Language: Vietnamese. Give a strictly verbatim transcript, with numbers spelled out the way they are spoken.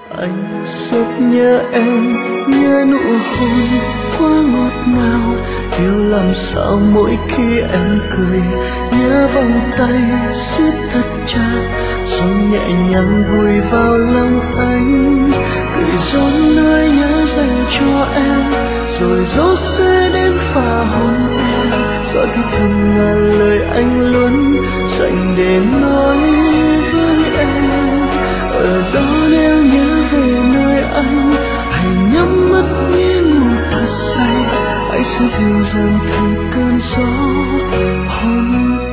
Anh rất nhớ em, nhớ nụ hôn quá ngọt ngào, yêu làm sao mỗi khi em cười. Nhớ vòng tay siết thật chặt, rồi nhẹ nhàng vùi vào lòng anh. Cười gió nơi nhớ dành cho em, rồi gió sẽ đến phá hôn em. Gió thì thầm ngàn lời anh luôn dành để nói với em. Ở đó nếu nhớ về nơi anh, hãy nhắm mắt nhé ngủ thật say. Hãy sẽ dịu dàng thành cơn gió hôm